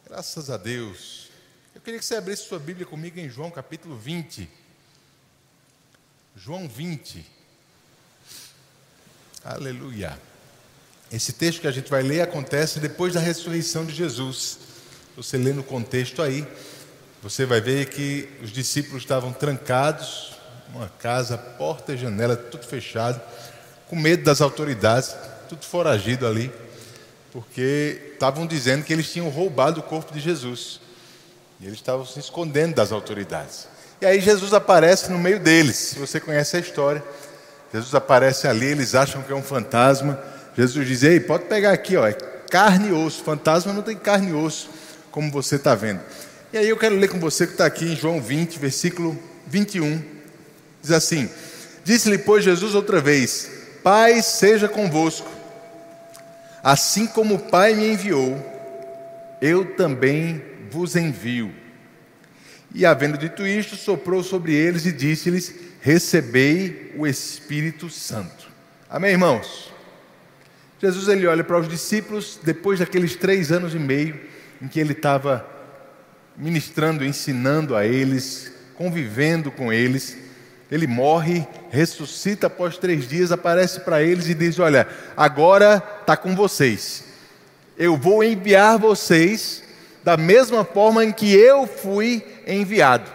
Graças a Deus. Eu queria que você abrisse sua Bíblia comigo em João capítulo 20. João 20. Aleluia. Esse texto que a gente vai ler acontece depois da ressurreição de Jesus. Você lê no contexto aí, você vai ver que os discípulos estavam trancados, uma casa, porta e janela, tudo fechado, com medo das autoridades, tudo foragido ali, porque estavam dizendo que eles tinham roubado o corpo de Jesus. E eles estavam se escondendo das autoridades. E aí Jesus aparece no meio deles. Se você conhece a história, Jesus aparece ali, eles acham que é um fantasma. Jesus diz: ei, pode pegar aqui, ó, é carne e osso. Fantasma não tem carne e osso, como você está vendo. E aí eu quero ler com você que está aqui em João 20, versículo 21. Diz assim: disse-lhe, pois, Jesus outra vez: Pai seja convosco. Assim como o Pai me enviou, eu também vos envio. E havendo dito isto, soprou sobre eles e disse-lhes: recebei o Espírito Santo. Amém, irmãos? Jesus, ele olha para os discípulos, depois daqueles 3 anos e meio, em que ele estava ministrando, ensinando a eles, convivendo com eles. Ele morre, ressuscita após 3 dias, aparece para eles e diz: olha, agora está com vocês. Eu vou enviar vocês da mesma forma em que eu fui enviado.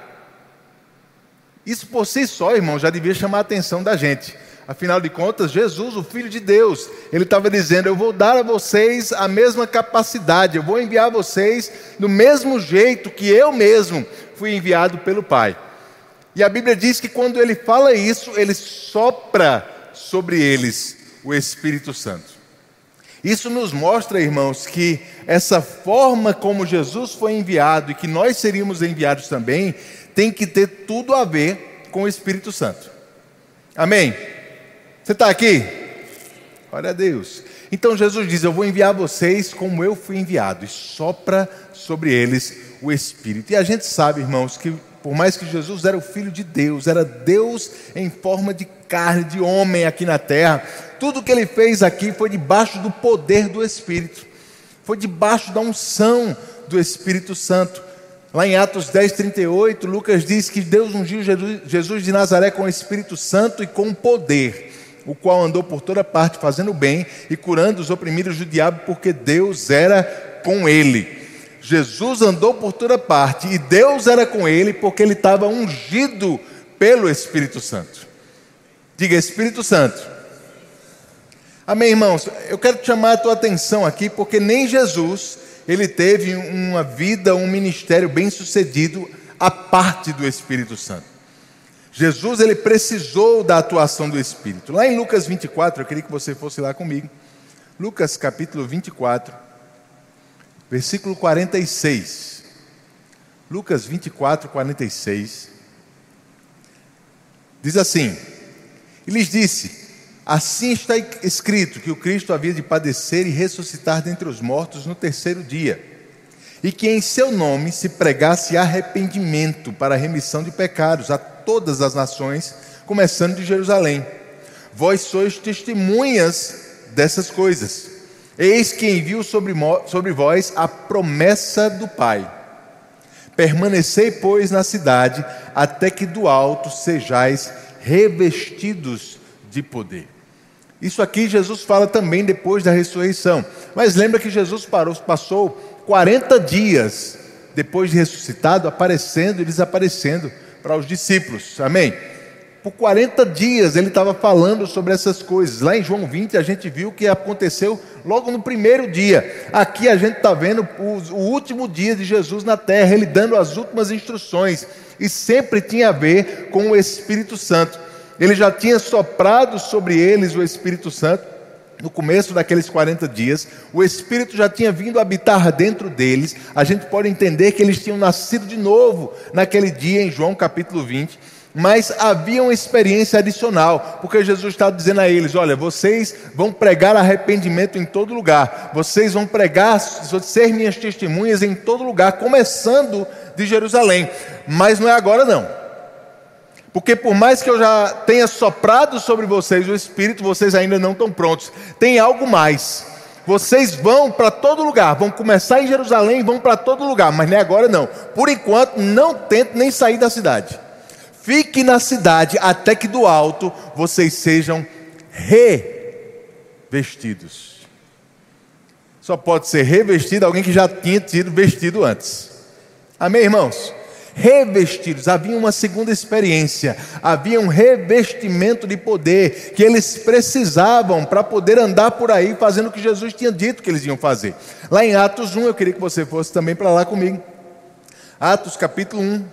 Isso por si só, irmão, já devia chamar a atenção da gente. Afinal de contas, Jesus, o Filho de Deus, ele estava dizendo: eu vou dar a vocês a mesma capacidade, eu vou enviar vocês do mesmo jeito que eu mesmo fui enviado pelo Pai. E a Bíblia diz que quando ele fala isso, ele sopra sobre eles o Espírito Santo. Isso nos mostra, irmãos, que essa forma como Jesus foi enviado e que nós seríamos enviados também, tem que ter tudo a ver com o Espírito Santo. Amém? Você está aqui? Glória a Deus. Então Jesus diz: eu vou enviar vocês como eu fui enviado, e sopra sobre eles o Espírito. E a gente sabe, irmãos, que por mais que Jesus era o Filho de Deus, era Deus em forma de carne, de homem aqui na terra, tudo que ele fez aqui foi debaixo do poder do Espírito, foi debaixo da unção do Espírito Santo. Lá em Atos 10:38, Lucas diz que Deus ungiu Jesus de Nazaré com o Espírito Santo e com poder, o qual andou por toda parte fazendo bem e curando os oprimidos do diabo, porque Deus era com ele. Jesus andou por toda parte e Deus era com ele porque ele estava ungido pelo Espírito Santo. Diga: Espírito Santo. Amém, irmãos? Eu quero te chamar a tua atenção aqui, porque nem Jesus, ele teve uma vida, um ministério bem sucedido à parte do Espírito Santo. Jesus, ele precisou da atuação do Espírito. Lá em Lucas 24, eu queria que você fosse lá comigo. Lucas capítulo 24, versículo 46. Lucas 24, 46. Diz assim: e lhes disse: assim está escrito que o Cristo havia de padecer e ressuscitar dentre os mortos no 3º dia, e que em seu nome se pregasse arrependimento para a remissão de pecados a todas as nações, começando de Jerusalém. Vós sois testemunhas dessas coisas. Eis que envio sobre vós a promessa do Pai. Permanecei, pois, na cidade, até que do alto sejais revestidos de poder. Isso aqui Jesus fala também depois da ressurreição. Mas lembra que Jesus passou 40 dias depois de ressuscitado, aparecendo e desaparecendo para os discípulos. Amém? Por 40 dias ele estava falando sobre essas coisas. Lá em João 20 a gente viu que aconteceu logo no 1º dia. Aqui a gente está vendo o último dia de Jesus na terra, ele dando as últimas instruções. E sempre tinha a ver com o Espírito Santo. Ele já tinha soprado sobre eles o Espírito Santo no começo daqueles 40 dias. O Espírito já tinha vindo habitar dentro deles. A gente pode entender que eles tinham nascido de novo naquele dia em João capítulo 20. Mas havia uma experiência adicional, porque Jesus estava dizendo a eles: olha, vocês vão pregar arrependimento em todo lugar, vocês vão pregar, ser minhas testemunhas em todo lugar, começando de Jerusalém. Mas não é agora não, porque por mais que eu já tenha soprado sobre vocês o Espírito, vocês ainda não estão prontos. Tem algo mais. Vocês vão para todo lugar, vão começar em Jerusalém e vão para todo lugar, mas nem agora não. Por enquanto, não tentem nem sair da cidade. Fique na cidade até que do alto vocês sejam revestidos. Só pode ser revestido alguém que já tinha sido vestido antes. Amém, irmãos? Revestidos, havia uma segunda experiência, havia um revestimento de poder que eles precisavam para poder andar por aí fazendo o que Jesus tinha dito que eles iam fazer. Lá em Atos 1, eu queria que você fosse também para lá comigo. Atos capítulo 1.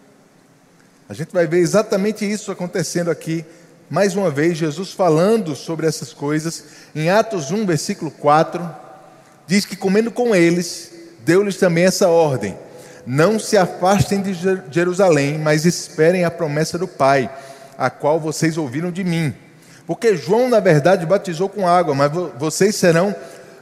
A gente vai ver exatamente isso acontecendo aqui. Mais uma vez, Jesus falando sobre essas coisas. Em Atos 1, versículo 4, diz que comendo com eles, deu-lhes também essa ordem: não se afastem de Jerusalém, mas esperem a promessa do Pai, a qual vocês ouviram de mim. Porque João, na verdade, batizou com água, mas vocês serão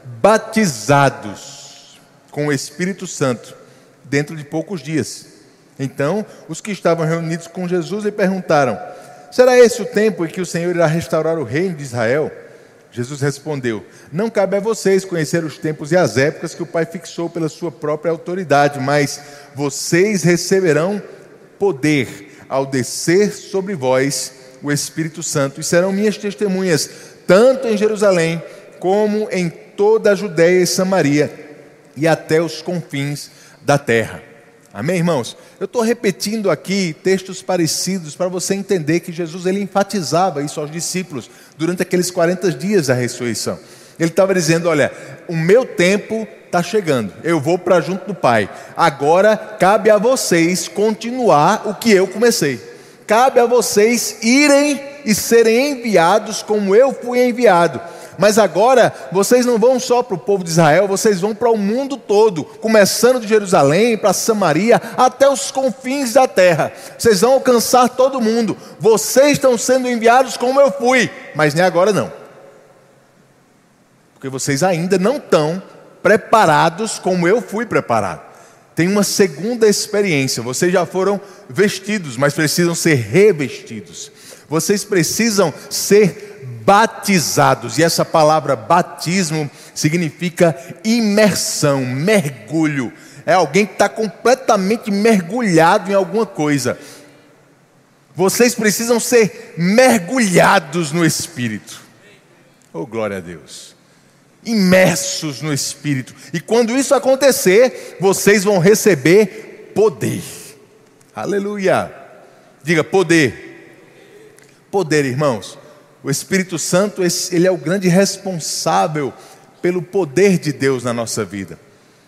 batizados com o Espírito Santo dentro de poucos dias. Então, os que estavam reunidos com Jesus lhe perguntaram: será esse o tempo em que o Senhor irá restaurar o reino de Israel? Jesus respondeu: não cabe a vocês conhecer os tempos e as épocas que o Pai fixou pela sua própria autoridade, mas vocês receberão poder ao descer sobre vós o Espírito Santo, e serão minhas testemunhas, tanto em Jerusalém, como em toda a Judeia e Samaria, e até os confins da terra. Amém, irmãos? Eu estou repetindo aqui textos parecidos para você entender que Jesus ele enfatizava isso aos discípulos durante aqueles 40 dias da ressurreição. Ele estava dizendo: olha, o meu tempo está chegando, eu vou para junto do Pai. Agora cabe a vocês continuar o que eu comecei. Cabe a vocês irem e serem enviados como eu fui enviado. Mas agora, vocês não vão só para o povo de Israel, vocês vão para o mundo todo, começando de Jerusalém, para Samaria, até os confins da terra. Vocês vão alcançar todo mundo. Vocês estão sendo enviados como eu fui, mas nem agora não. Porque vocês ainda não estão preparados como eu fui preparado. Tem uma segunda experiência. Vocês já foram vestidos, mas precisam ser revestidos. Vocês precisam ser batizados, e essa palavra batismo significa imersão, mergulho. É alguém que está completamente mergulhado em alguma coisa. Vocês precisam ser mergulhados no Espírito. Oh, glória a Deus. Imersos no Espírito. E quando isso acontecer, vocês vão receber poder. Aleluia. Diga poder. Poder, irmãos. O Espírito Santo, ele é o grande responsável pelo poder de Deus na nossa vida.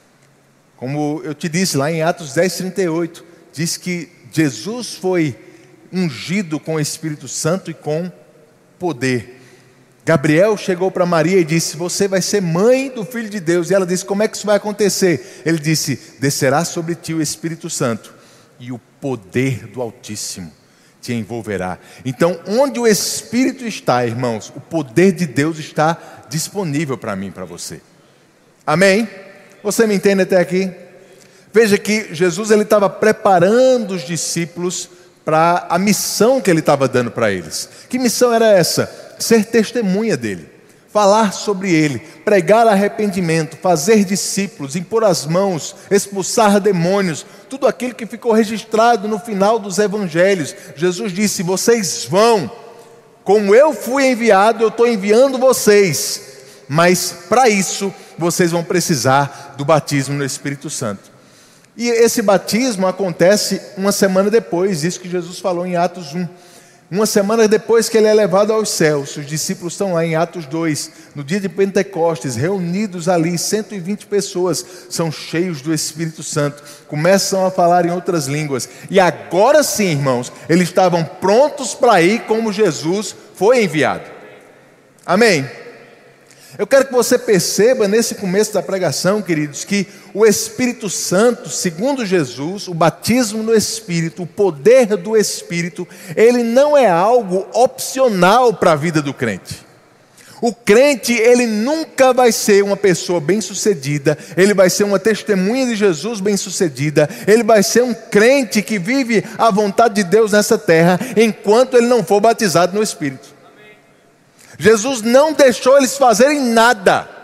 Como eu te disse lá em Atos 10:38, diz que Jesus foi ungido com o Espírito Santo e com poder. Gabriel chegou para Maria e disse: você vai ser mãe do Filho de Deus. E ela disse: como é que isso vai acontecer? Ele disse: descerá sobre ti o Espírito Santo, e o poder do Altíssimo te envolverá. Então, onde o Espírito está, irmãos, o poder de Deus está disponível para mim e para você. Amém? Você me entende até aqui? Veja que Jesus ele estava preparando os discípulos para a missão que ele estava dando para eles. Que missão era essa? Ser testemunha dele. Falar sobre ele, pregar arrependimento, fazer discípulos, impor as mãos, expulsar demônios, tudo aquilo que ficou registrado no final dos evangelhos. Jesus disse: vocês vão, como eu fui enviado, eu estou enviando vocês, mas para isso vocês vão precisar do batismo no Espírito Santo. E esse batismo acontece uma semana depois, isso que Jesus falou em Atos 1. Uma semana depois que ele é levado aos céus, os discípulos estão lá em Atos 2, no dia de Pentecostes, reunidos ali, 120 pessoas, são cheios do Espírito Santo, começam a falar em outras línguas, e agora sim, irmãos, eles estavam prontos para ir como Jesus foi enviado. Amém? Eu quero que você perceba nesse começo da pregação, queridos, que o Espírito Santo, segundo Jesus, o batismo no Espírito, o poder do Espírito, ele não é algo opcional para a vida do crente. O crente, ele nunca vai ser uma pessoa bem-sucedida, ele vai ser uma testemunha de Jesus bem-sucedida, ele vai ser um crente que vive a vontade de Deus nessa terra, enquanto ele não for batizado no Espírito. Jesus não deixou eles fazerem nada.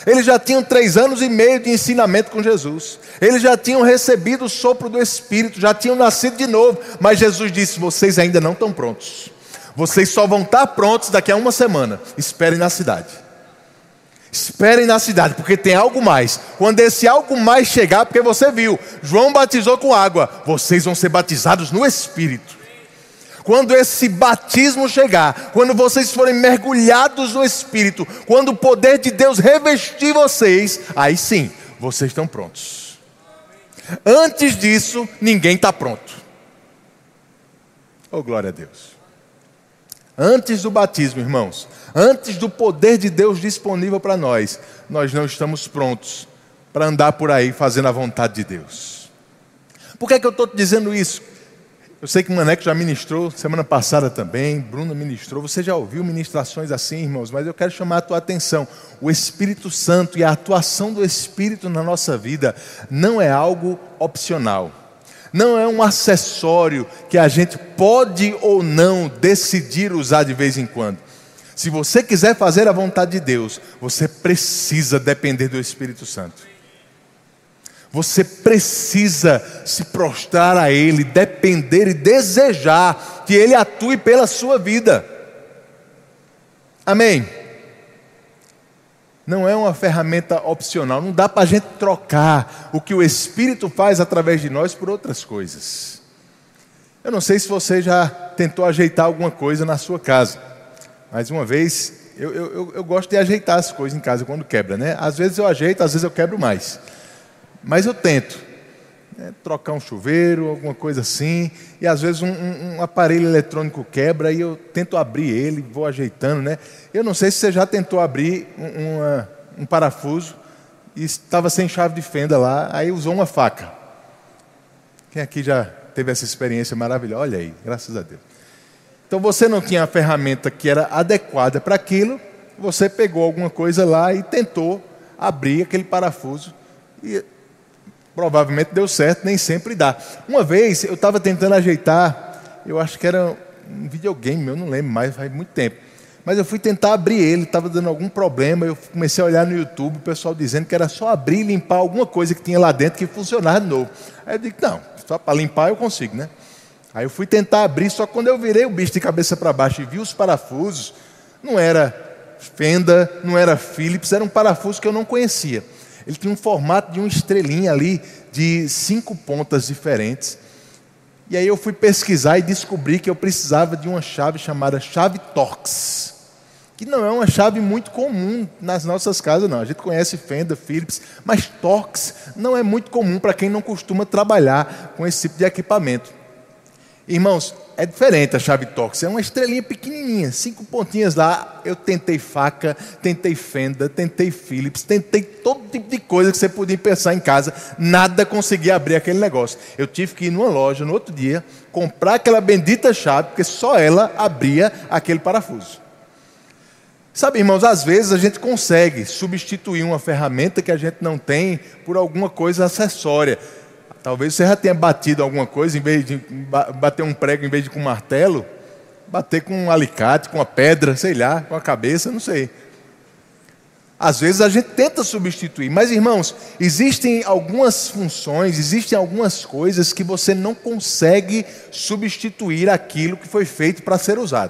Eles já tinham 3 anos e meio de ensinamento com Jesus. Eles já tinham recebido o sopro do Espírito, já tinham nascido de novo. Mas Jesus disse: vocês ainda não estão prontos. Vocês só vão estar prontos daqui a 1 semana. Esperem na cidade. Esperem na cidade, porque tem algo mais. Quando esse algo mais chegar, porque você viu, João batizou com água, vocês vão ser batizados no Espírito. Quando esse batismo chegar, quando vocês forem mergulhados no Espírito, quando o poder de Deus revestir vocês, aí sim, vocês estão prontos. Antes disso, ninguém está pronto. Oh, glória a Deus. Antes do batismo, irmãos, antes do poder de Deus disponível para nós, nós não estamos prontos para andar por aí fazendo a vontade de Deus. Por que é que eu estou te dizendo isso? Eu sei que o Maneco já ministrou, semana passada também, Bruno ministrou, você já ouviu ministrações assim, irmãos, mas eu quero chamar a tua atenção. O Espírito Santo e a atuação do Espírito na nossa vida não é algo opcional. Não é um acessório que a gente pode ou não decidir usar de vez em quando. Se você quiser fazer a vontade de Deus, você precisa depender do Espírito Santo. Você precisa se prostrar a Ele, depender e desejar que Ele atue pela sua vida. Amém? Não é uma ferramenta opcional. Não dá para a gente trocar o que o Espírito faz através de nós por outras coisas. Eu não sei se você já tentou ajeitar alguma coisa na sua casa. Mas uma vez, eu gosto de ajeitar as coisas em casa quando quebra, né? Às vezes eu ajeito, às vezes eu quebro mais. Mas eu tento, né? Trocar um chuveiro, alguma coisa assim. E às vezes um aparelho eletrônico quebra e eu tento abrir ele, vou ajeitando, né? Eu não sei se você já tentou abrir um parafuso e estava sem chave de fenda lá, aí usou uma faca. Quem aqui já teve essa experiência maravilhosa? Olha aí, graças a Deus. Então você não tinha a ferramenta que era adequada para aquilo, você pegou alguma coisa lá e tentou abrir aquele parafuso e provavelmente deu certo, nem sempre dá. Uma vez eu estava tentando ajeitar, eu acho que era um videogame, eu não lembro mais, faz muito tempo. Mas eu fui tentar abrir ele, estava dando algum problema, eu comecei a olhar no YouTube, o pessoal dizendo que era só abrir e limpar alguma coisa que tinha lá dentro que funcionava de novo. Aí eu digo, não, só para limpar eu consigo, né? Aí eu fui tentar abrir, só que quando eu virei o bicho de cabeça para baixo e vi os parafusos, não era fenda, não era Phillips, era um parafuso que eu não conhecia. Ele tinha um formato de uma estrelinha ali, de 5 pontas diferentes. E aí eu fui pesquisar e descobri que eu precisava de uma chave chamada chave Torx, que não é uma chave muito comum nas nossas casas, não. A gente conhece fenda, Phillips, mas Torx não é muito comum para quem não costuma trabalhar com esse tipo de equipamento. Irmãos, é diferente a chave Torx, é uma estrelinha pequenininha, 5 pontinhas lá. Eu tentei faca, tentei fenda, tentei Phillips, tentei todo tipo de coisa que você podia pensar em casa, nada conseguia abrir aquele negócio. Eu tive que ir numa loja no outro dia, comprar aquela bendita chave, porque só ela abria aquele parafuso. Sabe, irmãos, às vezes a gente consegue substituir uma ferramenta que a gente não tem por alguma coisa acessória. Talvez você já tenha batido alguma coisa, em vez de bater um prego, em vez de com um martelo, bater com um alicate, com uma pedra, sei lá, com a cabeça, não sei. Às vezes a gente tenta substituir, mas irmãos, existem algumas funções, existem algumas coisas que você não consegue substituir aquilo que foi feito para ser usado.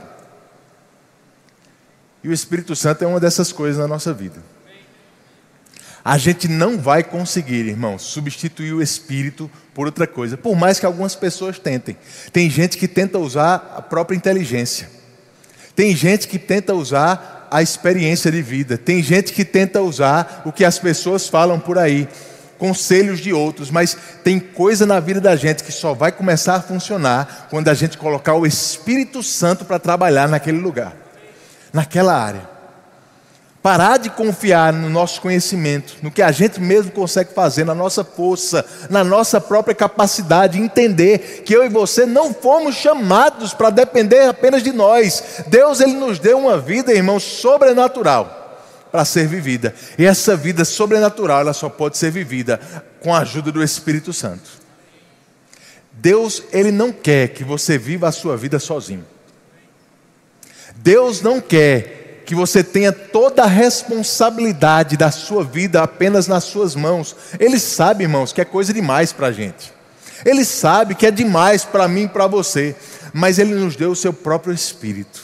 E o Espírito Santo é uma dessas coisas na nossa vida. A gente não vai conseguir, irmãos, substituir o Espírito por outra coisa, por mais que algumas pessoas tentem. Tem gente que tenta usar a própria inteligência. Tem gente que tenta usar a experiência de vida. Tem gente que tenta usar o que as pessoas falam por aí, conselhos de outros. Mas tem coisa na vida da gente que só vai começar a funcionar quando a gente colocar o Espírito Santo para trabalhar naquele lugar, naquela área. Parar de confiar no nosso conhecimento, no que a gente mesmo consegue fazer, na nossa força, na nossa própria capacidade, entender que eu e você não fomos chamados para depender apenas de nós. Deus, Ele nos deu uma vida, irmãos, sobrenatural para ser vivida. E essa vida sobrenatural, ela só pode ser vivida com a ajuda do Espírito Santo. Deus, Ele não quer que você viva a sua vida sozinho. Deus não quer que você tenha toda a responsabilidade da sua vida apenas nas suas mãos. Ele sabe, irmãos, que é coisa demais para a gente. Ele sabe que é demais para mim e para você. Mas Ele nos deu o seu próprio Espírito.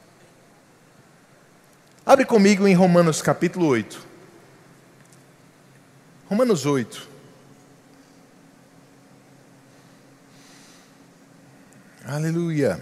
Abre comigo em Romanos capítulo 8. Romanos 8. Aleluia.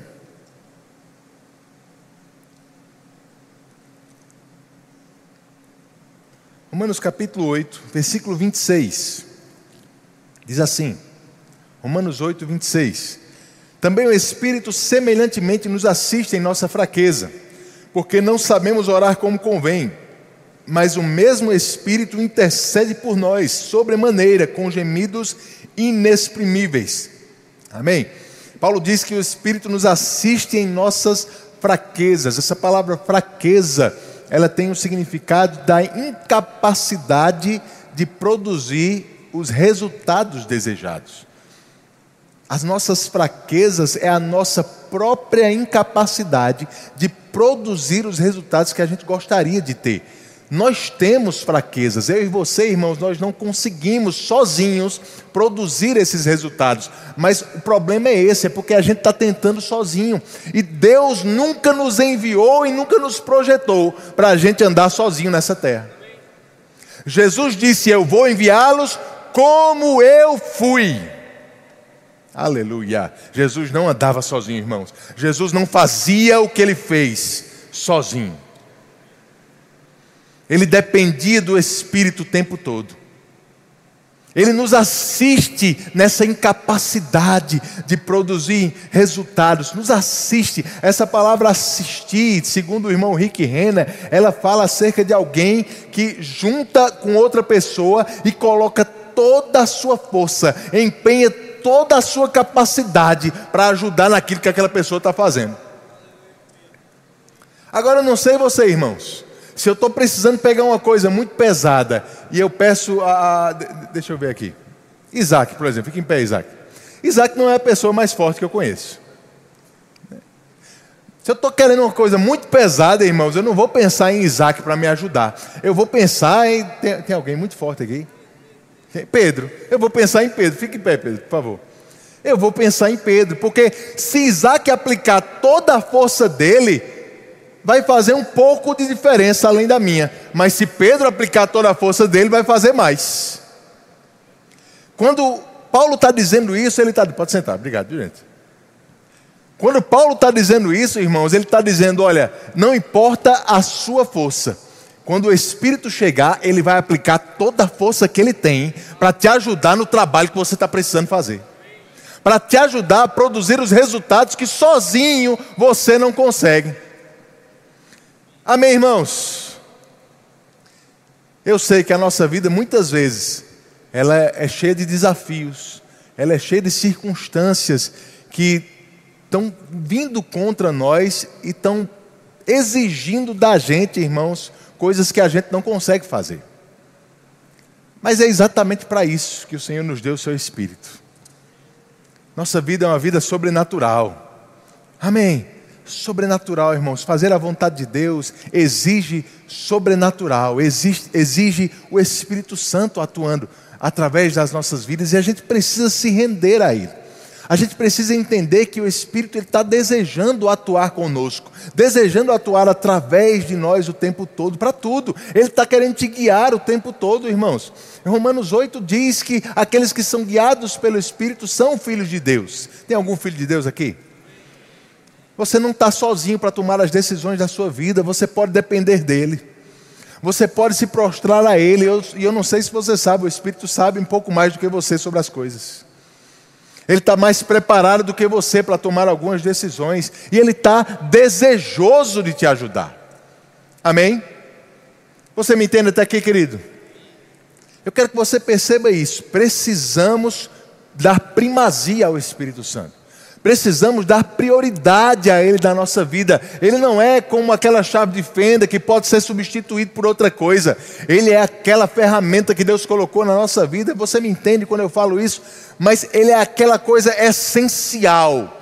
Romanos capítulo 8, versículo 26. Diz assim, Romanos 8, 26. Também o Espírito semelhantemente nos assiste em nossa fraqueza, porque não sabemos orar como convém, mas o mesmo Espírito intercede por nós, sobremaneira, com gemidos inexprimíveis. Amém? Paulo diz que o Espírito nos assiste em nossas fraquezas. Essa palavra fraqueza, ela tem o significado da incapacidade de produzir os resultados desejados. As nossas fraquezas é a nossa própria incapacidade de produzir os resultados que a gente gostaria de ter. Nós temos fraquezas, eu e você, irmãos, nós não conseguimos sozinhos produzir esses resultados. Mas o problema é esse, é porque a gente está tentando sozinho. E Deus nunca nos enviou e nunca nos projetou para a gente andar sozinho nessa terra. Jesus disse, eu vou enviá-los como eu fui. Aleluia. Jesus não andava sozinho, irmãos. Jesus não fazia o que Ele fez sozinho. Ele dependia do Espírito o tempo todo. Ele nos assiste nessa incapacidade de produzir resultados. Nos assiste. Essa palavra assistir, segundo o irmão Rick Renner, ela fala acerca de alguém que junta com outra pessoa e coloca toda a sua força, empenha toda a sua capacidade para ajudar naquilo que aquela pessoa está fazendo. Agora eu não sei você, irmãos. Se eu estou precisando pegar uma coisa muito pesada e eu peço deixa eu ver aqui. Isaac, por exemplo. Fica em pé, Isaac. Isaac não é a pessoa mais forte que eu conheço. Se eu estou querendo uma coisa muito pesada, irmãos, eu não vou pensar em Isaac para me ajudar. Eu vou pensar em... Tem alguém muito forte aqui? Pedro. Eu vou pensar em Pedro. Fique em pé, Pedro, por favor. Eu vou pensar em Pedro. Porque se Isaac aplicar toda a força dele, vai fazer um pouco de diferença além da minha. Mas se Pedro aplicar toda a força dele, vai fazer mais. Quando Paulo está dizendo isso, ele está... Pode sentar, obrigado, gente. Quando Paulo está dizendo isso, irmãos, ele está dizendo, olha, não importa a sua força. Quando o Espírito chegar, ele vai aplicar toda a força que ele tem para te ajudar no trabalho que você está precisando fazer. Para te ajudar a produzir os resultados que sozinho você não consegue. Amém, irmãos? Eu sei que a nossa vida, muitas vezes, ela é cheia de desafios, ela é cheia de circunstâncias que estão vindo contra nós e estão exigindo da gente, irmãos, coisas que a gente não consegue fazer. Mas é exatamente para isso que o Senhor nos deu o seu Espírito. Nossa vida é uma vida sobrenatural. Amém? Sobrenatural, irmãos. Fazer a vontade de Deus exige sobrenatural, exige o Espírito Santo atuando através das nossas vidas, e a gente precisa se render a Ele. A gente precisa entender que o Espírito está desejando atuar conosco, desejando atuar através de nós o tempo todo, para tudo. Ele está querendo te guiar o tempo todo, irmãos. Em Romanos 8 diz que aqueles que são guiados pelo Espírito são filhos de Deus. Tem algum filho de Deus aqui? Você não está sozinho para tomar as decisões da sua vida, você pode depender dEle. Você pode se prostrar a Ele, e eu não sei se você sabe, o Espírito sabe um pouco mais do que você sobre as coisas. Ele está mais preparado do que você para tomar algumas decisões, e Ele está desejoso de te ajudar. Amém? Você me entende até aqui, querido? Eu quero que você perceba isso. Precisamos dar primazia ao Espírito Santo. Precisamos dar prioridade a Ele na nossa vida. Ele não é como aquela chave de fenda que pode ser substituído por outra coisa. Ele é aquela ferramenta que Deus colocou na nossa vida. Você me entende quando eu falo isso? Mas Ele é aquela coisa essencial.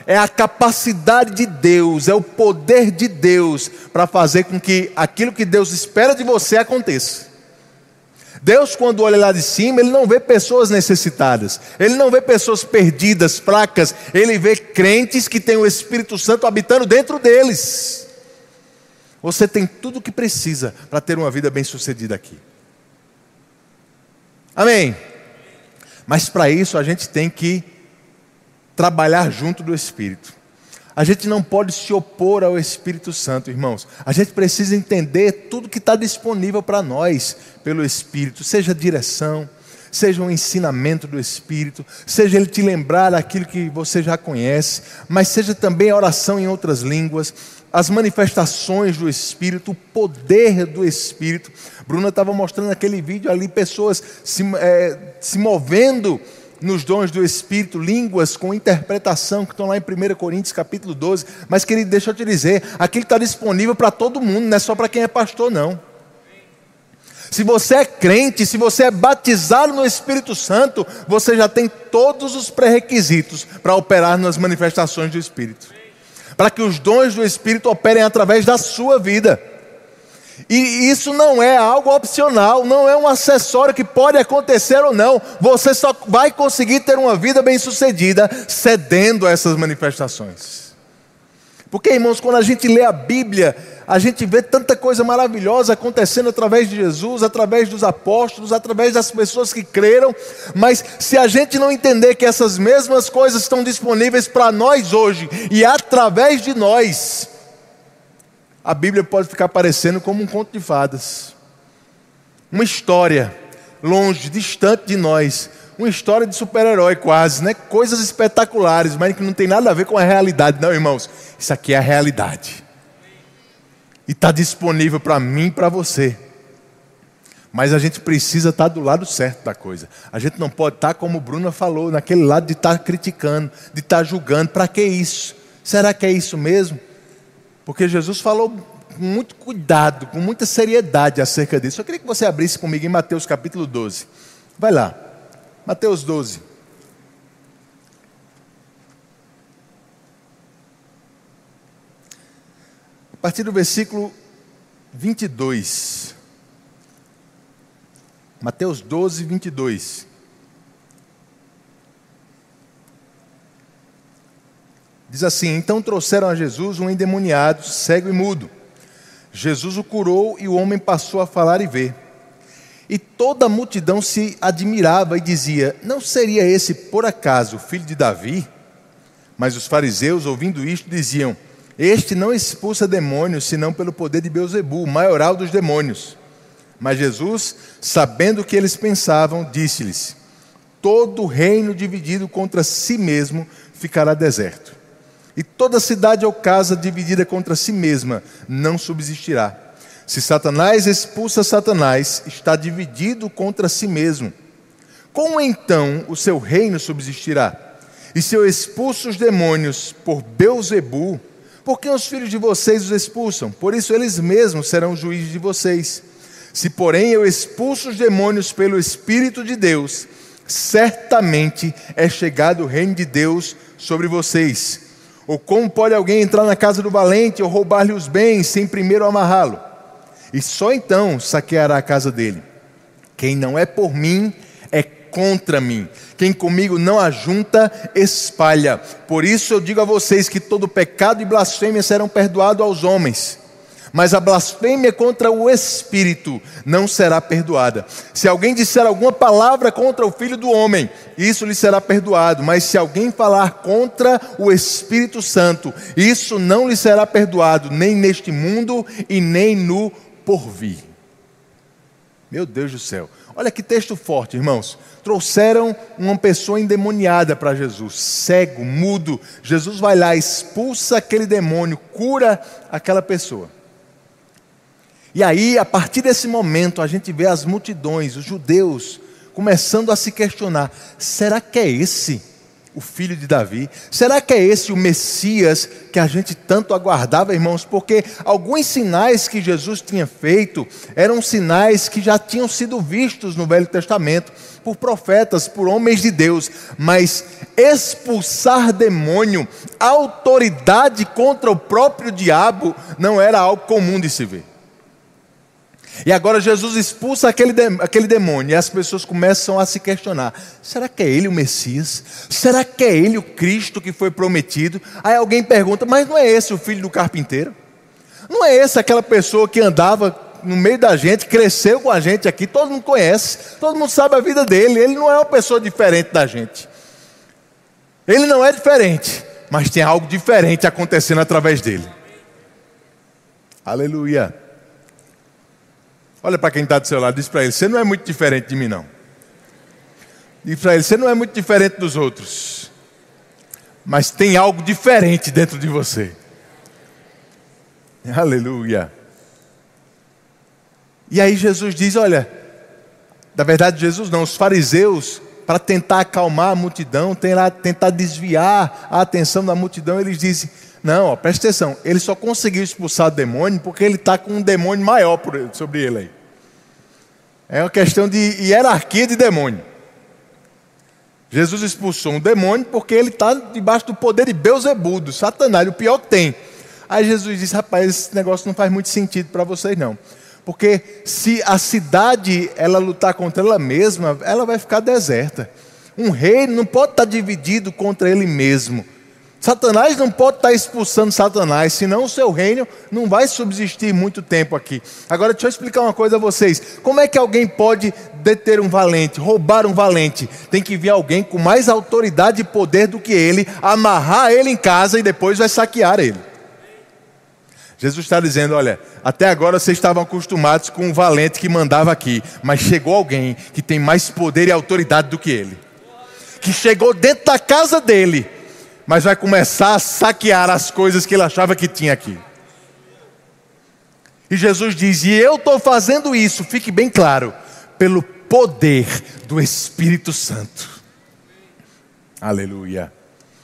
é a capacidade de Deus, é o poder de Deus para fazer com que aquilo que Deus espera de você aconteça. Deus, quando olha lá de cima, Ele não vê pessoas necessitadas, Ele não vê pessoas perdidas, fracas, Ele vê crentes que têm o Espírito Santo habitando dentro deles. Você tem tudo o que precisa para ter uma vida bem-sucedida aqui. Amém? Mas para isso a gente tem que trabalhar junto do Espírito. A gente não pode se opor ao Espírito Santo, irmãos. A gente precisa entender tudo que está disponível para nós pelo Espírito. Seja direção, seja um ensinamento do Espírito, seja Ele te lembrar aquilo que você já conhece, mas seja também a oração em outras línguas, as manifestações do Espírito, o poder do Espírito. Bruna estava mostrando naquele vídeo ali pessoas se movendo nos dons do Espírito, línguas com interpretação, que estão lá em 1 Coríntios capítulo 12. Mas querido, deixa eu te dizer, aquilo está disponível para todo mundo, não é só para quem é pastor não. Se você é crente, se você é batizado no Espírito Santo, você já tem todos os pré-requisitos para operar nas manifestações do Espírito, para que os dons do Espírito operem através da sua vida. E isso não é algo opcional, não é um acessório que pode acontecer ou não. Você só vai conseguir ter uma vida bem-sucedida cedendo a essas manifestações. Porque, irmãos, quando a gente lê a Bíblia, a gente vê tanta coisa maravilhosa acontecendo através de Jesus, através dos apóstolos, através das pessoas que creram. Mas se a gente não entender que essas mesmas coisas estão disponíveis para nós hoje e através de nós, a Bíblia pode ficar parecendo como um conto de fadas, uma história longe, distante de nós, uma história de super-herói quase, né? Coisas espetaculares, mas que não tem nada a ver com a realidade. Não, irmãos, isso aqui é a realidade e está disponível para mim e para você. Mas a gente precisa estar do lado certo da coisa. A gente não pode estar, como Bruna falou, naquele lado de estar criticando, de estar julgando. Para que isso? Será que é isso mesmo? Porque Jesus falou com muito cuidado, com muita seriedade acerca disso. Eu queria que você abrisse comigo em Mateus capítulo 12. Vai lá, Mateus 12. A partir do versículo 22. Mateus 12, 22. Diz assim: então trouxeram a Jesus um endemoniado, cego e mudo. Jesus o curou e o homem passou a falar e ver. E toda a multidão se admirava e dizia: não seria esse por acaso o filho de Davi? Mas os fariseus, ouvindo isto, diziam: este não expulsa demônios, senão pelo poder de Beelzebu, o maioral dos demônios. Mas Jesus, sabendo o que eles pensavam, disse-lhes: todo reino dividido contra si mesmo ficará deserto. E toda cidade ou casa dividida contra si mesma não subsistirá. Se Satanás expulsa Satanás, está dividido contra si mesmo. Como então o seu reino subsistirá? E se eu expulso os demônios por Beelzebu, por que os filhos de vocês os expulsam? Por isso eles mesmos serão juízes de vocês. Se porém eu expulso os demônios pelo Espírito de Deus, certamente é chegado o reino de Deus sobre vocês. Ou como pode alguém entrar na casa do valente ou roubar-lhe os bens sem primeiro amarrá-lo? E só então saqueará a casa dele. Quem não é por mim é contra mim. Quem comigo não ajunta, espalha. Por isso eu digo a vocês que todo pecado e blasfêmia serão perdoados aos homens, mas a blasfêmia contra o Espírito não será perdoada. Se alguém disser alguma palavra contra o Filho do Homem, isso lhe será perdoado. Mas se alguém falar contra o Espírito Santo, isso não lhe será perdoado, nem neste mundo e nem no porvir. Meu Deus do céu. Olha que texto forte, irmãos. Trouxeram uma pessoa endemoniada para Jesus, cego, mudo. Jesus vai lá, expulsa aquele demônio, cura aquela pessoa. E aí, a partir desse momento, a gente vê as multidões, os judeus, começando a se questionar: será que é esse o filho de Davi? Será que é esse o Messias que a gente tanto aguardava, irmãos? Porque alguns sinais que Jesus tinha feito eram sinais que já tinham sido vistos no Velho Testamento por profetas, por homens de Deus. Mas expulsar demônio, autoridade contra o próprio diabo, não era algo comum de se ver. E agora Jesus expulsa aquele demônio e as pessoas começam a se questionar: será que é ele o Messias? Será que é ele o Cristo que foi prometido? Aí alguém pergunta: mas não é esse o filho do carpinteiro? Não é esse aquela pessoa que andava no meio da gente, cresceu com a gente aqui, todo mundo conhece, todo mundo sabe a vida dele, ele não é uma pessoa diferente da gente. Ele não é diferente, mas tem algo diferente acontecendo através dele. Aleluia. Olha para quem está do seu lado, diz para ele: você não é muito diferente de mim, não. Diz para ele: você não é muito diferente dos outros, mas tem algo diferente dentro de você. Aleluia. E aí Jesus diz: olha, na verdade Jesus não, os fariseus, para tentar acalmar a multidão, tentar desviar a atenção da multidão, eles dizem: não, ó, presta atenção, ele só conseguiu expulsar o demônio porque ele está com um demônio maior sobre ele aí. É uma questão de hierarquia de demônio. Jesus expulsou um demônio porque ele está debaixo do poder de Beelzebu, do Satanás, o pior que tem. Aí Jesus disse: rapaz, esse negócio não faz muito sentido para vocês não. Porque se a cidade ela lutar contra ela mesma, ela vai ficar deserta. Um rei não pode estar dividido contra ele mesmo. Satanás não pode estar expulsando Satanás, senão o seu reino não vai subsistir muito tempo aqui. Agora deixa eu explicar uma coisa a vocês. Como é que alguém pode deter um valente, roubar um valente? Tem que vir alguém com mais autoridade e poder do que ele, amarrar ele em casa e depois vai saquear ele. Jesus está dizendo: olha, até agora vocês estavam acostumados com um valente que mandava aqui, mas chegou alguém que tem mais poder e autoridade do que ele, que chegou dentro da casa dele, mas vai começar a saquear as coisas que ele achava que tinha aqui. E Jesus diz: e eu estou fazendo isso, fique bem claro, pelo poder do Espírito Santo. Aleluia.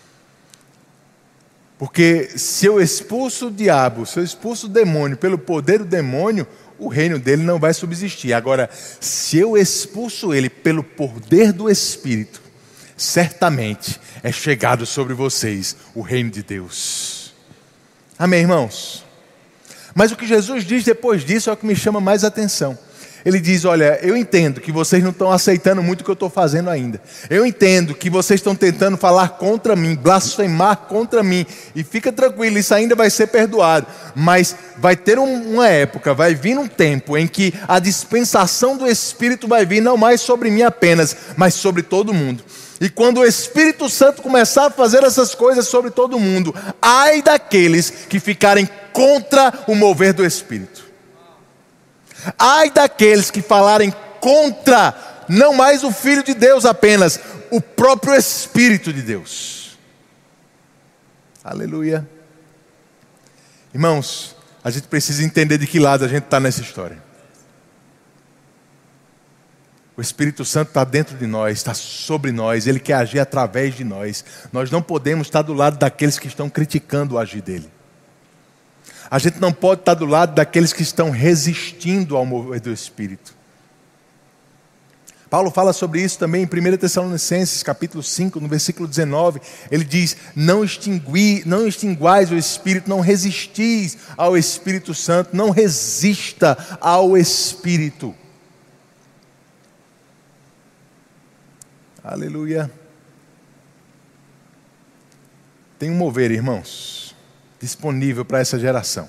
Porque se eu expulso o diabo, se eu expulso o demônio pelo poder do demônio, o reino dele não vai subsistir. Agora, se eu expulso ele pelo poder do Espírito, certamente é chegado sobre vocês o reino de Deus. Amém, irmãos? Mas o que Jesus diz depois disso é o que me chama mais atenção. Ele diz: olha, eu entendo que vocês não estão aceitando muito o que eu estou fazendo ainda. Eu entendo que vocês estão tentando falar contra mim, blasfemar contra mim. E fica tranquilo, isso ainda vai ser perdoado. Mas vai ter uma época, vai vir um tempo em que a dispensação do Espírito vai vir não mais sobre mim apenas, mas sobre todo mundo. E quando o Espírito Santo começar a fazer essas coisas sobre todo mundo, ai daqueles que ficarem contra o mover do Espírito. Ai daqueles que falarem contra, não mais o Filho de Deus apenas, o próprio Espírito de Deus. Aleluia. Irmãos, a gente precisa entender de que lado a gente está nessa história. O Espírito Santo está dentro de nós, está sobre nós, Ele quer agir através de nós. Nós não podemos estar do lado daqueles que estão criticando o agir dEle. A gente não pode estar do lado daqueles que estão resistindo ao mover do Espírito. Paulo fala sobre isso também em 1 Tessalonicenses, capítulo 5, no versículo 19. Ele diz: não extinguais o Espírito, não resistis ao Espírito Santo, não resista ao Espírito. Aleluia. Tem um mover, irmãos, disponível para essa geração.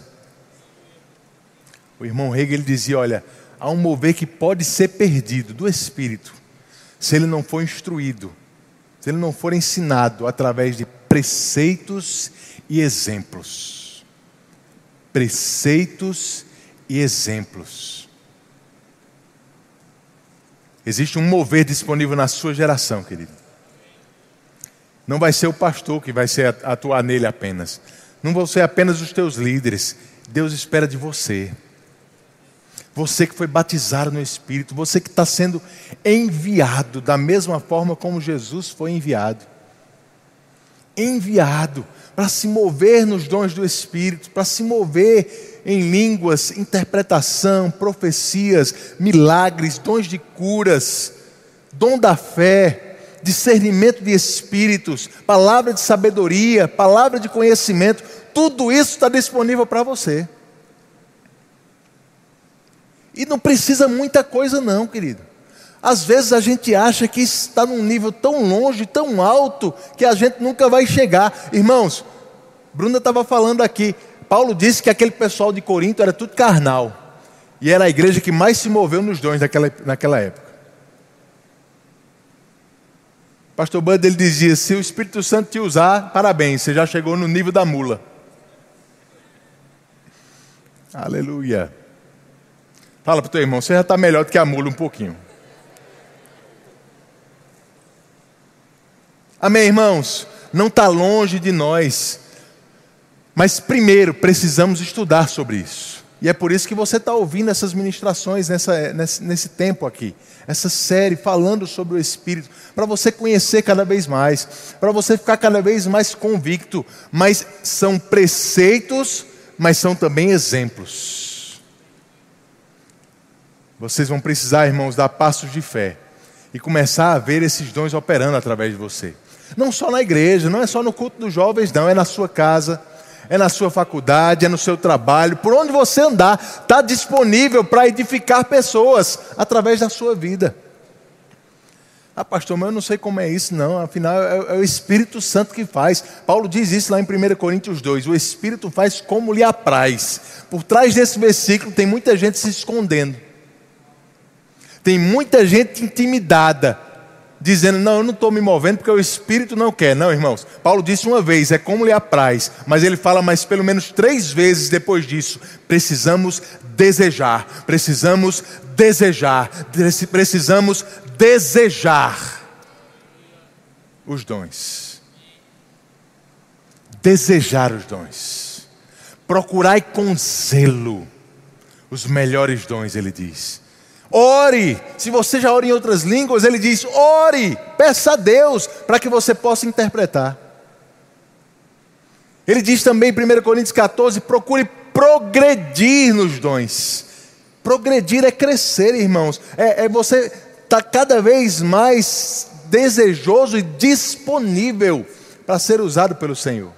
O irmão Hegel ele dizia: olha, há um mover que pode ser perdido do Espírito, se ele não for instruído, se ele não for ensinado através de preceitos e exemplos. Preceitos e exemplos. Existe um mover disponível na sua geração, querido. Não vai ser o pastor que vai atuar nele apenas. Não vão ser apenas os teus líderes. Deus espera de você. Você que foi batizado no Espírito. Você que está sendo enviado da mesma forma como Jesus foi enviado. enviado para se mover nos dons do Espírito, para se mover em línguas, interpretação, profecias, milagres, dons de curas, dom da fé, discernimento de espíritos, palavra de sabedoria, palavra de conhecimento. Tudo isso está disponível para você. E não precisa muita coisa não, querido. Às vezes a gente acha que está num nível tão longe, tão alto, que a gente nunca vai chegar. Irmãos, Bruna estava falando aqui, Paulo disse que aquele pessoal de Corinto era tudo carnal. E era a igreja que mais se moveu nos dons naquela época. Pastor Bud, ele dizia, se o Espírito Santo te usar, parabéns, você já chegou no nível da mula. Aleluia. Fala para o teu irmão, você já está melhor do que a mula um pouquinho. Amém, irmãos? Não está longe de nós. Mas primeiro precisamos estudar sobre isso. E é por isso que você está ouvindo essas ministrações nesse tempo aqui. Essa série falando sobre o Espírito. Para você conhecer cada vez mais. Para você ficar cada vez mais convicto. Mas são preceitos, mas são também exemplos. Vocês vão precisar, irmãos, dar passos de fé. E começar a ver esses dons operando através de você. Não só na igreja, não é só no culto dos jovens, não. É na sua casa, é na sua faculdade, é no seu trabalho. Por onde você andar, está disponível para edificar pessoas através da sua vida. Ah, pastor, mas eu não sei como é isso, não. Afinal, é o Espírito Santo que faz. Paulo diz isso lá em 1 Coríntios 2. O Espírito faz como lhe apraz. Por trás desse versículo tem muita gente se escondendo. Tem muita gente intimidada, dizendo, não, eu não estou me movendo porque o Espírito não quer. Não, irmãos, Paulo disse uma vez, é como lhe apraz. Mas ele fala mais pelo menos 3 vezes depois disso. Precisamos desejar os dons. Desejar os dons. Procurai com zelo os melhores dons, ele diz. Ore, se você já ora em outras línguas, ele diz, ore, peça a Deus, para que você possa interpretar. Ele diz também em 1 Coríntios 14, procure progredir nos dons. Progredir é crescer, irmãos, é você estar cada vez mais desejoso e disponível para ser usado pelo Senhor.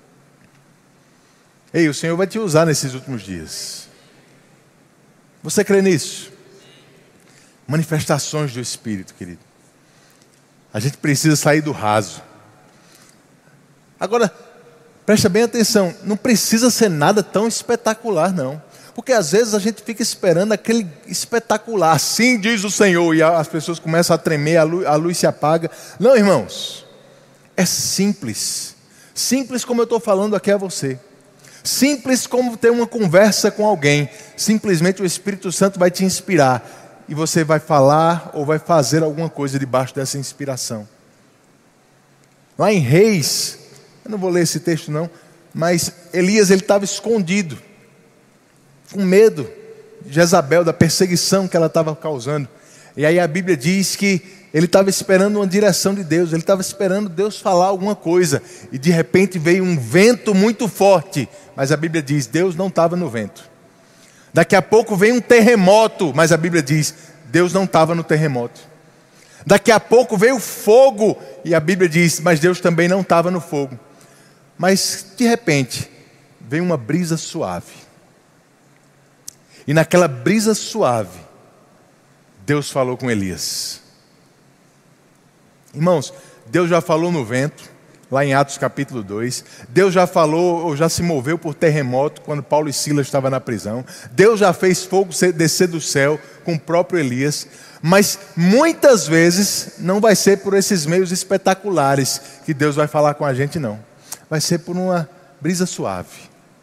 Ei, o Senhor vai te usar nesses últimos dias. Você crê nisso? Manifestações do Espírito, querido. A gente precisa sair do raso. Agora, presta bem atenção, não precisa ser nada tão espetacular, não. Porque às vezes a gente fica esperando aquele espetacular, assim diz o Senhor, e as pessoas começam a tremer, a luz se apaga. Não, irmãos, é simples. Simples como eu estou falando aqui a você. Simples como ter uma conversa com alguém. Simplesmente o Espírito Santo vai te inspirar. E você vai falar ou vai fazer alguma coisa debaixo dessa inspiração. Lá em Reis, eu não vou ler esse texto não, mas Elias ele estava escondido, com medo de Jezabel, da perseguição que ela estava causando. E aí a Bíblia diz que ele estava esperando uma direção de Deus, ele estava esperando Deus falar alguma coisa. E de repente veio um vento muito forte, mas a Bíblia diz, Deus não estava no vento. Daqui a pouco vem um terremoto, mas a Bíblia diz, Deus não estava no terremoto. Daqui a pouco veio fogo, e a Bíblia diz, mas Deus também não estava no fogo. Mas de repente, veio uma brisa suave. E naquela brisa suave, Deus falou com Elias. Irmãos, Deus já falou no vento. Lá em Atos capítulo 2, Deus já falou, ou já se moveu por terremoto, quando Paulo e Silas estavam na prisão. Deus já fez fogo descer do céu, com o próprio Elias. Mas muitas vezes, não vai ser por esses meios espetaculares, que Deus vai falar com a gente não. Vai ser por uma brisa suave.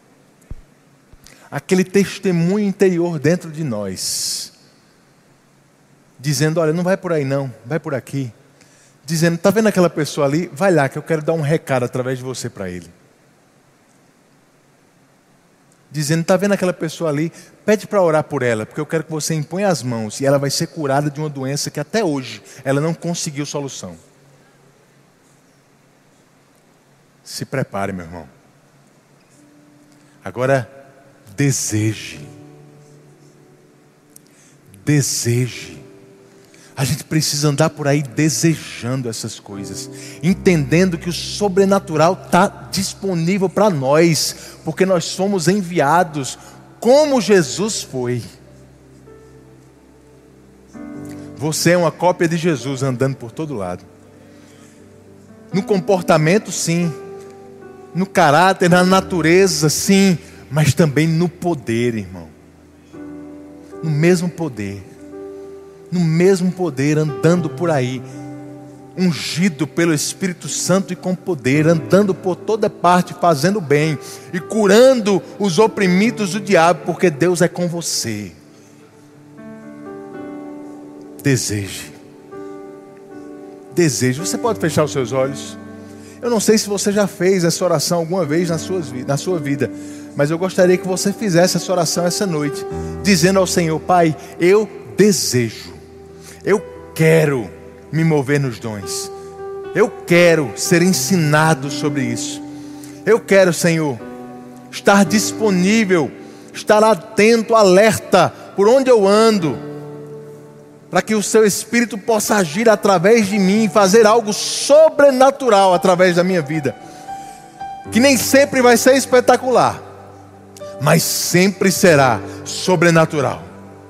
Aquele testemunho interior dentro de nós. Dizendo, olha, não vai por aí não, vai por aqui. Dizendo, está vendo aquela pessoa ali? Vai lá que eu quero dar um recado através de você para ele. Dizendo, está vendo aquela pessoa ali? Pede para orar por ela, porque eu quero que você imponha as mãos e ela vai ser curada de uma doença que até hoje ela não conseguiu solução. Se prepare, meu irmão. Agora, deseje. Deseje. A gente precisa andar por aí desejando essas coisas, entendendo que o sobrenatural está disponível para nós, porque nós somos enviados, como Jesus foi. Você é uma cópia de Jesus andando por todo lado. No comportamento, sim. No caráter, na natureza, sim. Mas também no poder, irmão. No mesmo poder. No mesmo poder, andando por aí. Ungido pelo Espírito Santo e com poder. Andando por toda parte, fazendo bem. E curando os oprimidos do diabo, porque Deus é com você. Deseje. Deseje. Você pode fechar os seus olhos? Eu não sei se você já fez essa oração alguma vez na sua vida, mas eu gostaria que você fizesse essa oração essa noite, dizendo ao Senhor: Pai, eu desejo, eu quero me mover nos dons, eu quero ser ensinado sobre isso, eu quero, Senhor, estar disponível, estar atento, alerta, por onde eu ando, para que o seu Espírito possa agir através de mim e fazer algo sobrenatural através da minha vida, que nem sempre vai ser espetacular, mas sempre será sobrenatural.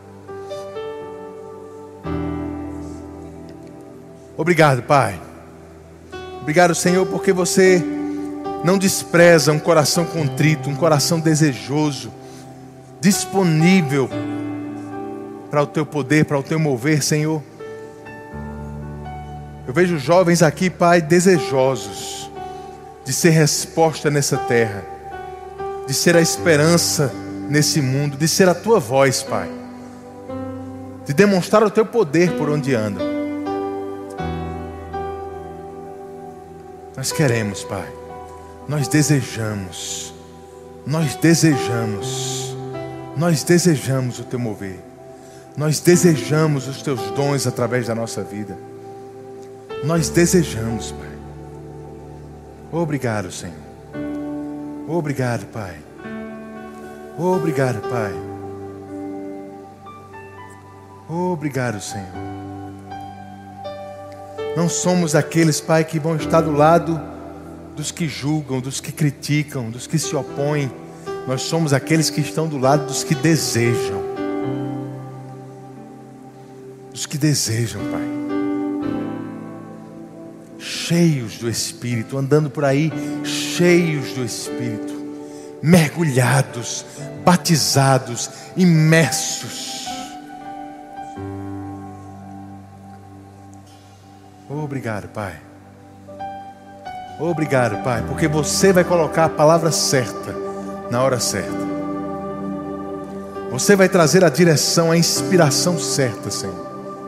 Obrigado, Pai. Obrigado, Senhor, porque você não despreza um coração contrito, um coração desejoso, disponível para o teu poder, para o teu mover, Senhor. Eu vejo jovens aqui, Pai, desejosos de ser resposta nessa terra, de ser a esperança nesse mundo, de ser a tua voz, Pai, de demonstrar o teu poder por onde andam. Nós queremos, Pai, nós desejamos o teu mover. Nós desejamos os teus dons através da nossa vida. Nós desejamos, Pai. Obrigado, Senhor. Obrigado, Pai. Obrigado, Pai. Obrigado, Senhor. Não somos aqueles, Pai, que vão estar do lado dos que julgam, dos que criticam, dos que se opõem. Nós somos aqueles que estão do lado dos que desejam. Os que desejam, Pai, cheios do Espírito, andando por aí, cheios do Espírito, mergulhados, batizados, imersos. Obrigado, Pai. Obrigado, Pai, porque você vai colocar a palavra certa na hora certa. Você vai trazer a direção, a inspiração certa, Senhor.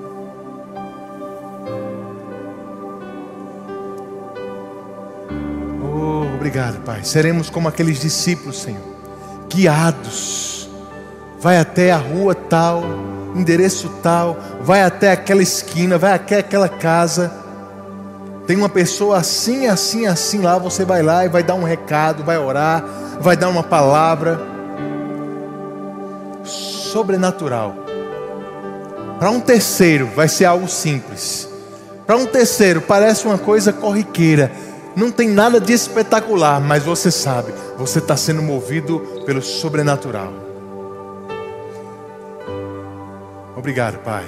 Obrigado, Pai. Seremos como aqueles discípulos, Senhor, guiados. Vai até a rua tal, endereço tal, vai até aquela esquina, vai até aquela casa. Tem uma pessoa assim, assim, assim lá. Você vai lá e vai dar um recado, vai orar, vai dar uma palavra sobrenatural. Para um terceiro vai ser algo simples. Para um terceiro parece uma coisa corriqueira. Não tem nada de espetacular, mas você sabe, você está sendo movido pelo sobrenatural. Obrigado, Pai.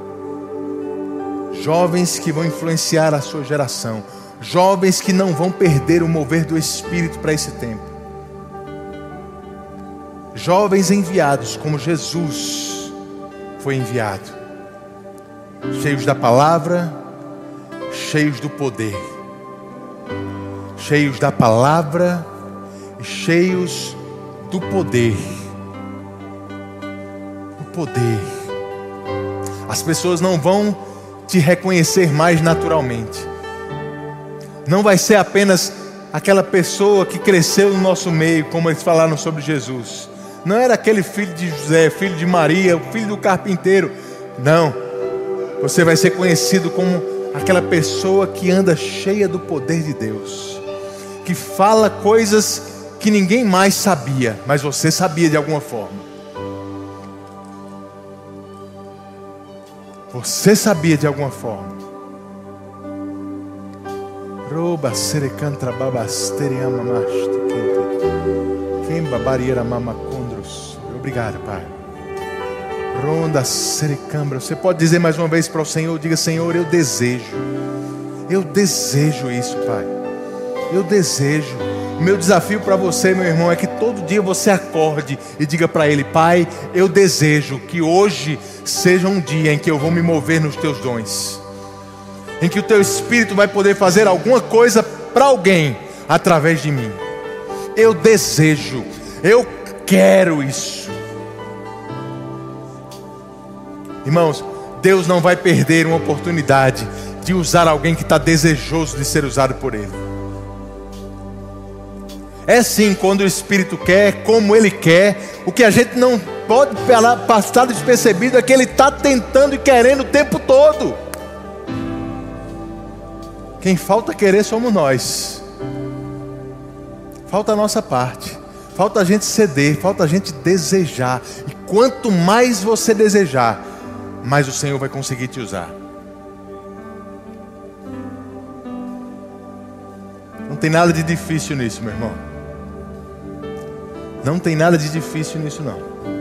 Jovens que vão influenciar a sua geração, jovens que não vão perder o mover do Espírito para esse tempo, jovens enviados como Jesus foi enviado, cheios da palavra, cheios do poder, cheios da palavra e cheios do poder. O poder. As pessoas não vão te reconhecer mais naturalmente. Não vai ser apenas aquela pessoa que cresceu no nosso meio, como eles falaram sobre Jesus. Não era aquele filho de José, filho de Maria, o filho do carpinteiro. Não. Você vai ser conhecido como aquela pessoa que anda cheia do poder de Deus, que fala coisas que ninguém mais sabia, mas você sabia de alguma forma. Você sabia de alguma forma. Roba serecantra babasteriama quemba barreira mamacondros. Obrigado, Pai. Ronda sericambra. Você pode dizer mais uma vez para o Senhor, diga: Senhor, eu desejo isso, Pai. Eu desejo. O meu desafio para você, meu irmão, é que todo dia você acorde e diga para Ele: Pai, eu desejo que hoje seja um dia em que eu vou me mover nos Teus dons, em que o Teu Espírito vai poder fazer alguma coisa para alguém através de mim. Eu desejo, eu quero isso. Irmãos, Deus não vai perder uma oportunidade de usar alguém que está desejoso de ser usado por Ele. É sim, quando o Espírito quer, como Ele quer. O que a gente não pode passar despercebido é que Ele está tentando e querendo o tempo todo. Quem falta querer somos nós. Falta a nossa parte. Falta a gente ceder, falta a gente desejar. E quanto mais você desejar, mais o Senhor vai conseguir te usar. Não tem nada de difícil nisso, meu irmão. Não tem nada de difícil nisso, não.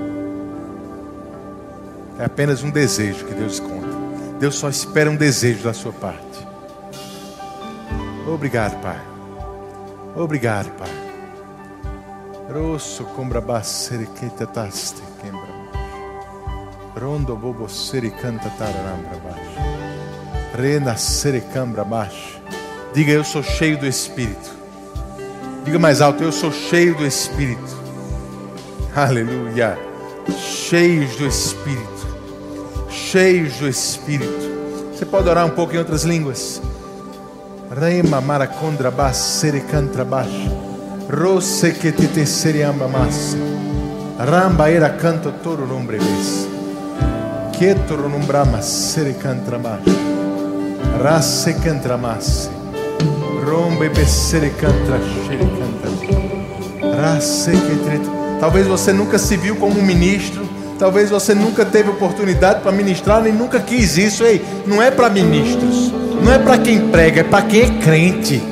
É apenas um desejo que Deus conta. Deus só espera um desejo da sua parte. Obrigado, Pai. Obrigado, Pai. Rosso combra bassere que tataste quembra. Rondo bobo seri canta tararambra baixo. Rena seri cambra baixo. Diga: eu sou cheio do Espírito. Diga mais alto: eu sou cheio do Espírito. Aleluia. Cheios do Espírito. Cheios do Espírito. Você pode orar um pouco em outras línguas. Rema maracondra bassere cantra baixo. Rosse que te teseriamba massa. Ramba era canto toro nombre ves. Quietoro nombrama sere cantra baixo. Rasse cantra massa. Rombe bessere cantra xere cantra. Rasse que te... Talvez você nunca se viu como um ministro. Talvez você nunca teve oportunidade para ministrar, nem nunca quis isso. Ei, não é para ministros, não é para quem prega, é para quem é crente.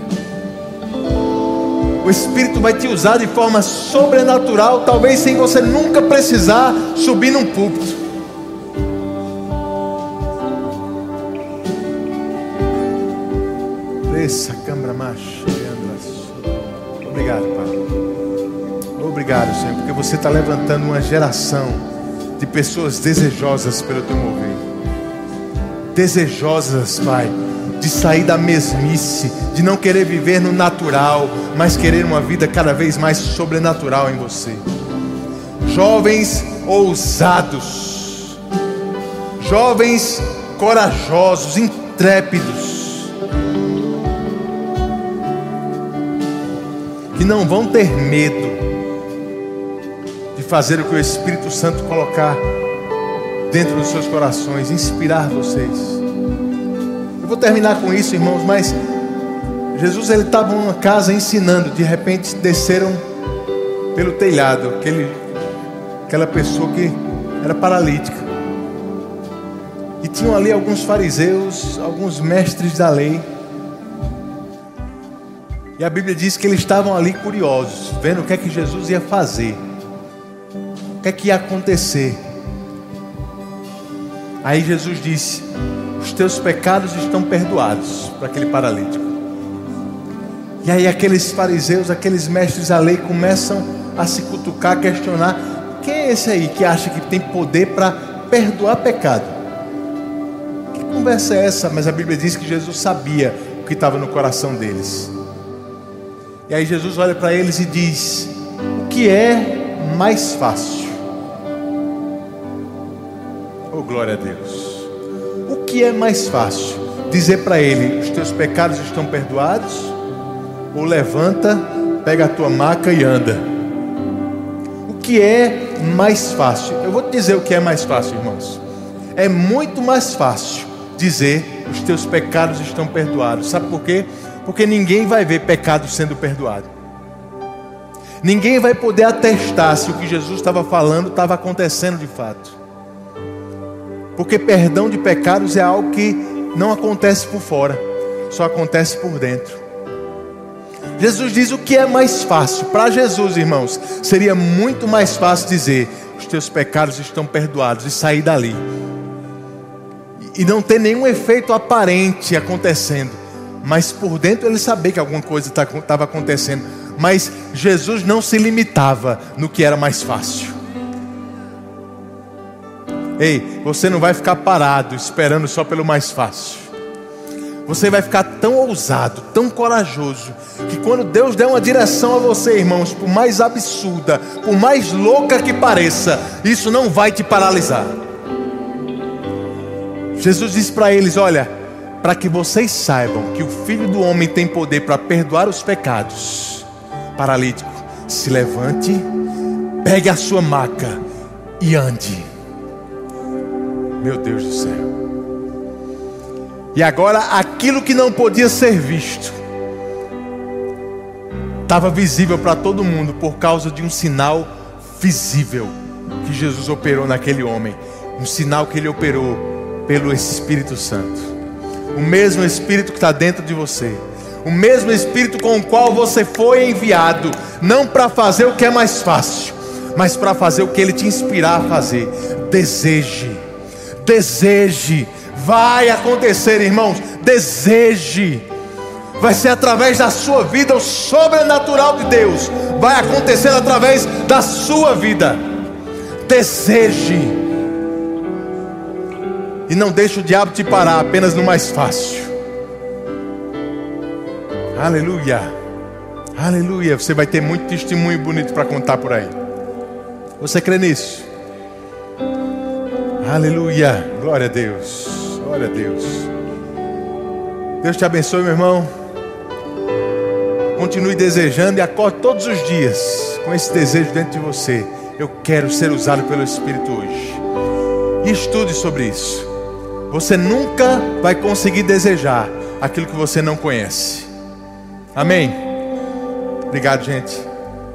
O Espírito vai te usar de forma sobrenatural, talvez sem você nunca precisar subir num púlpito. Essa câmara macha. Obrigado, Pai. Obrigado, Senhor, porque você está levantando uma geração de pessoas desejosas pelo Teu mover. Desejosas, Pai, de sair da mesmice, de não querer viver no natural, mas querer uma vida cada vez mais sobrenatural em você. Jovens ousados, jovens corajosos, intrépidos, que não vão ter medo de fazer o que o Espírito Santo colocar dentro dos seus corações, inspirar vocês. Eu vou terminar com isso, irmãos, mas Jesus, ele estava em uma casa ensinando, de repente desceram pelo telhado aquela pessoa que era paralítica, e tinham ali alguns fariseus, alguns mestres da lei, e a Bíblia diz que eles estavam ali curiosos, vendo o que é que Jesus ia fazer, o que é que ia acontecer. Aí Jesus disse: os teus pecados estão perdoados, para aquele paralítico. E aí aqueles fariseus, aqueles mestres da lei começam a se cutucar, questionar: quem é esse aí que acha que tem poder para perdoar pecado? Que conversa é essa? Mas a Bíblia diz que Jesus sabia o que estava no coração deles. E aí Jesus olha para eles e diz: o que é mais fácil? Oh, glória a Deus. O que é mais fácil? Dizer para ele: os teus pecados estão perdoados? Ou levanta, pega a tua maca e anda? O que é mais fácil? Eu vou te dizer o que é mais fácil, irmãos. É muito mais fácil dizer: os teus pecados estão perdoados. Sabe por quê? Porque ninguém vai ver pecado sendo perdoado. Ninguém vai poder atestar se o que Jesus estava falando estava acontecendo de fato. Porque perdão de pecados é algo que não acontece por fora, só acontece por dentro. Jesus diz o que é mais fácil. Para Jesus, irmãos, seria muito mais fácil dizer: os teus pecados estão perdoados, e sair dali. E não ter nenhum efeito aparente acontecendo. Mas por dentro ele sabia que alguma coisa estava acontecendo. Mas Jesus não se limitava no que era mais fácil. Ei, você não vai ficar parado esperando só pelo mais fácil. Você vai ficar tão ousado, tão corajoso, que quando Deus der uma direção a você, irmãos, por mais absurda, por mais louca que pareça, isso não vai te paralisar. Jesus disse para eles: olha, para que vocês saibam que o Filho do Homem tem poder para perdoar os pecados. Paralítico, se levante, pegue a sua maca e ande. Meu Deus do céu. E agora aquilo que não podia ser visto estava visível para todo mundo por causa de um sinal visível que Jesus operou naquele homem. Um sinal que ele operou pelo Espírito Santo. O mesmo Espírito que está dentro de você. O mesmo Espírito com o qual você foi enviado. Não para fazer o que é mais fácil, mas para fazer o que Ele te inspirar a fazer. Deseje. Deseje. Vai acontecer, irmãos. Deseje. Vai ser através da sua vida. O sobrenatural de Deus vai acontecer através da sua vida. Deseje. E não deixe o diabo te parar apenas no mais fácil. Aleluia. Aleluia. Você vai ter muito testemunho bonito para contar por aí. Você crê nisso? Aleluia. Glória a Deus. Glória a Deus. Deus te abençoe, meu irmão. Continue desejando e acorde todos os dias com esse desejo dentro de você. Eu quero ser usado pelo Espírito hoje. E estude sobre isso. Você nunca vai conseguir desejar aquilo que você não conhece. Amém? Obrigado, gente.